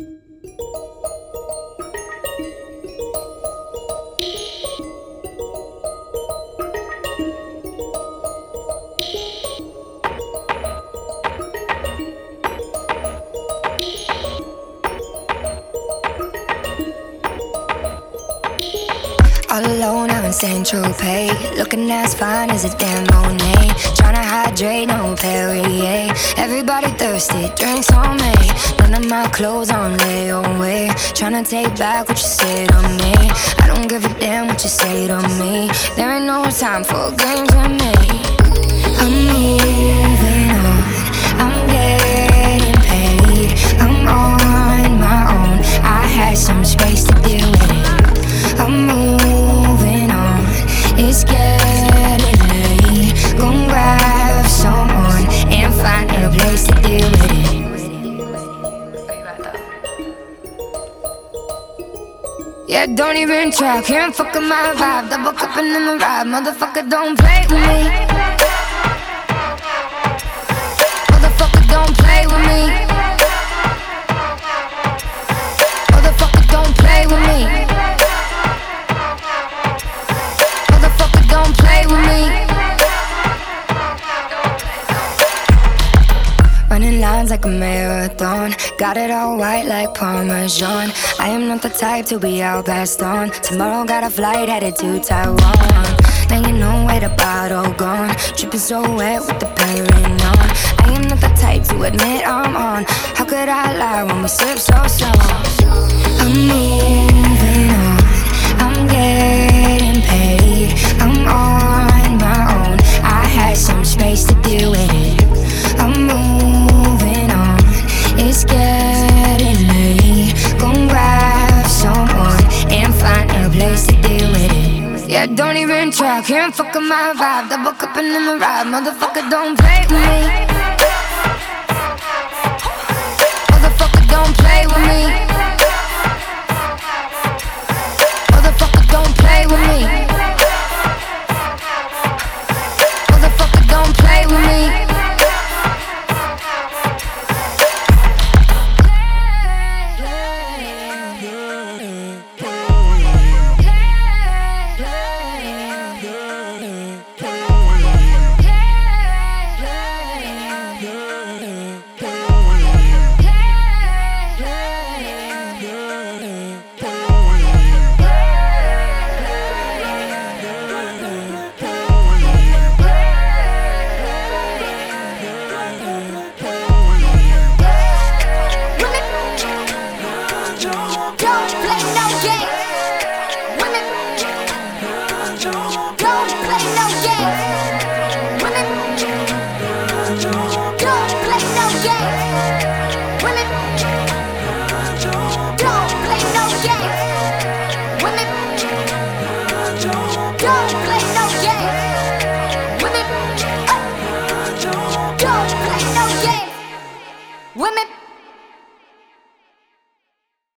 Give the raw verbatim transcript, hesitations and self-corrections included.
All alone out in Saint-Tropez, looking as fine as a damn Monet. Tryna hydrate, no Perrier. Everybody thirsty, drinks on me. None of my clothes on layaway. Tryna take back what you said on me. I don't give a damn what you say to me. There ain't no time for games with me. I'm moving on, I'm getting paid. I'm on my own, I had some space to deal with it. I'm moving on, it's getting late. Gon' grab someone and find a place to deal with it. Yeah, don't even try, can't fuck with my vibe. Double cupping in the ride, motherfucker, don't play with me. Motherfucker, don't play with me. Motherfucker, don't play with me. Motherfucker, don't play with me. Running lines like a marathon, got it all white like Parmesan. I am not the type to be out past dawn. Tomorrow got a flight headed to Taiwan. Now you know where the bottle gone, dripping so wet with the pairing on. I am not the type to admit I'm on. How could I lie when we sip so slow? I'm moving on, I'm getting paid. I'm on my own, I had some space to deal with it. I'm moving on, it's getting late. Gon' grab someone and find a place to deal with it. Yeah, don't even try, can't fuck with my vibe. Double cupping in the ride, motherfucker, don't play with me. Motherfucker, don't play with me. Motherfucker, don't play with me. Motherfucker, don't play with me. Women